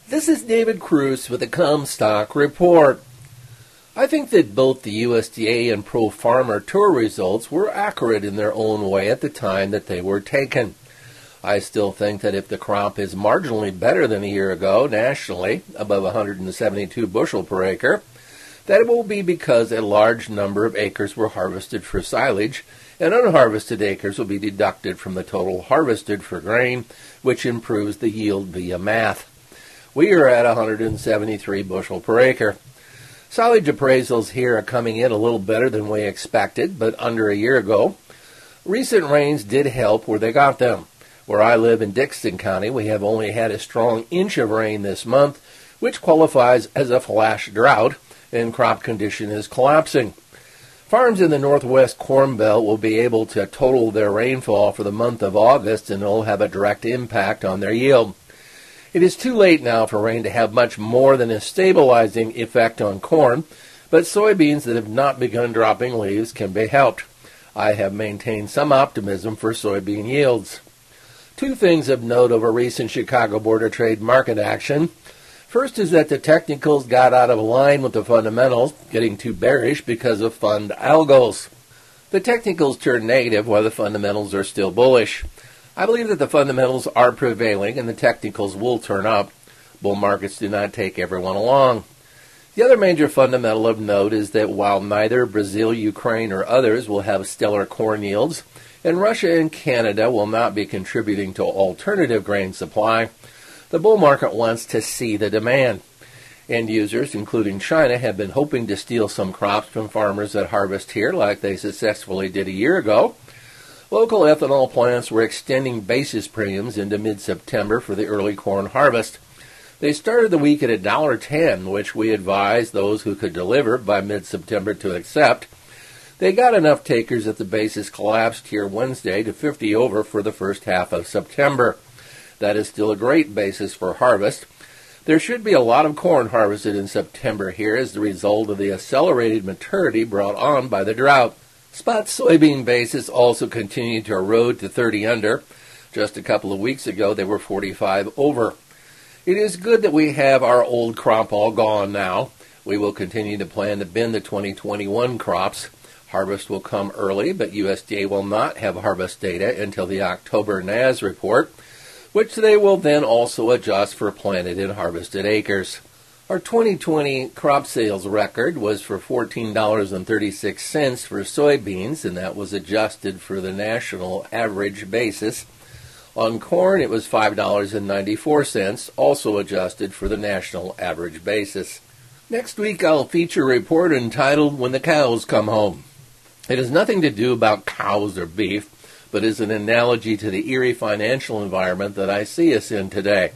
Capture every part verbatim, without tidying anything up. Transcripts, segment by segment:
This is David Cruz with the Comstock Report. I think that both the U S D A and Pro Farmer Tour results were accurate in their own way at the time that they were taken. I still think that if the crop is marginally better than a year ago nationally, above one hundred seventy-two bushel per acre, that it will be because a large number of acres were harvested for silage, and unharvested acres will be deducted from the total harvested for grain, which improves the yield via math. We are at one hundred seventy-three bushel per acre. Silage appraisals here are coming in a little better than we expected, but under a year ago. Recent rains did help where they got them. Where I live in Dixon County, we have only had a strong inch of rain this month, which qualifies as a flash drought, and crop condition is collapsing. Farms in the Northwest Corn Belt will be able to total their rainfall for the month of August, and it will have a direct impact on their yield. It is too late now for rain to have much more than a stabilizing effect on corn, but soybeans that have not begun dropping leaves can be helped. I have maintained some optimism for soybean yields. Two things of note over recent Chicago Board of Trade market action. First is that the technicals got out of line with the fundamentals, getting too bearish because of fund algos. The technicals turned negative while the fundamentals are still bullish. I believe that the fundamentals are prevailing and the technicals will turn up. Bull markets do not take everyone along. The other major fundamental of note is that while neither Brazil, Ukraine, or others will have stellar corn yields, and Russia and Canada will not be contributing to alternative grain supply, the bull market wants to see the demand. End users, including China, have been hoping to steal some crops from farmers that harvest here like they successfully did a year ago. Local ethanol plants were extending basis premiums into mid-September for the early corn harvest. They started the week at one dollar ten, which we advised those who could deliver by mid-September to accept. They got enough takers that the basis collapsed here Wednesday to fifty over for the first half of September. That is still a great basis for harvest. There should be a lot of corn harvested in September here as the result of the accelerated maturity brought on by the drought. Spot soybean basis also continued to erode to thirty under. Just a couple of weeks ago, they were forty-five over. It is good that we have our old crop all gone now. We will continue to plan to bin the twenty twenty-one crops. Harvest will come early, but U S D A will not have harvest data until the October N A S report, which they will then also adjust for planted and harvested acres. Our twenty twenty crop sales record was for fourteen dollars and thirty-six cents for soybeans, and that was adjusted for the national average basis. On corn, it was five dollars and ninety-four cents, also adjusted for the national average basis. Next week, I'll feature a report entitled When the Cows Come Home. It has nothing to do about cows or beef, but is an analogy to the eerie financial environment that I see us in today.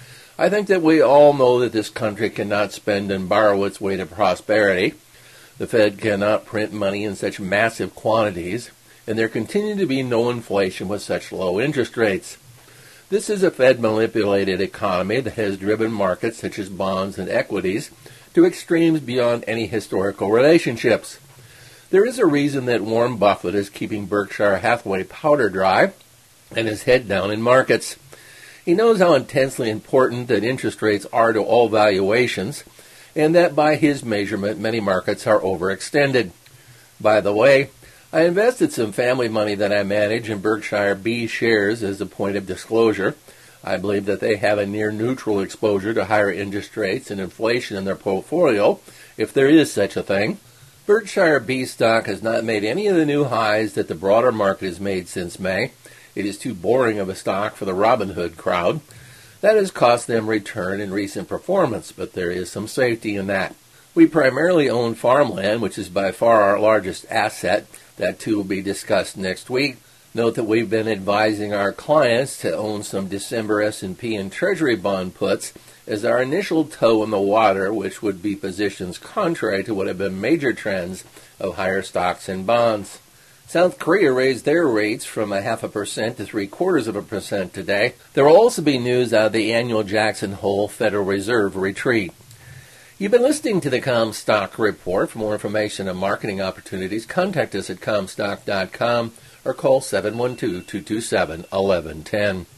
I think that we all know that this country cannot spend and borrow its way to prosperity. The Fed cannot print money in such massive quantities, and there continue to be no inflation with such low interest rates. This is a Fed-manipulated economy that has driven markets such as bonds and equities to extremes beyond any historical relationships. There is a reason that Warren Buffett is keeping Berkshire Hathaway powder dry and his head down in markets. He knows how intensely important that interest rates are to all valuations, and that by his measurement, many markets are overextended. By the way, I invested some family money that I manage in Berkshire B shares as a point of disclosure. I believe that they have a near neutral exposure to higher interest rates and inflation in their portfolio, if there is such a thing. Berkshire B stock has not made any of the new highs that the broader market has made since May. It is too boring of a stock for the Robinhood crowd. That has cost them return in recent performance, but there is some safety in that. We primarily own farmland, which is by far our largest asset. That too will be discussed next week. Note that we've been advising our clients to own some December S and P and Treasury bond puts as our initial toe in the water, which would be positions contrary to what have been major trends of higher stocks and bonds. South Korea raised their rates from a half a percent to three quarters of a percent today. There will also be news out of the annual Jackson Hole Federal Reserve retreat. You've been listening to the Comstock Report. For more information on marketing opportunities, contact us at comstock dot com or call seven one two, two two seven, one one one zero.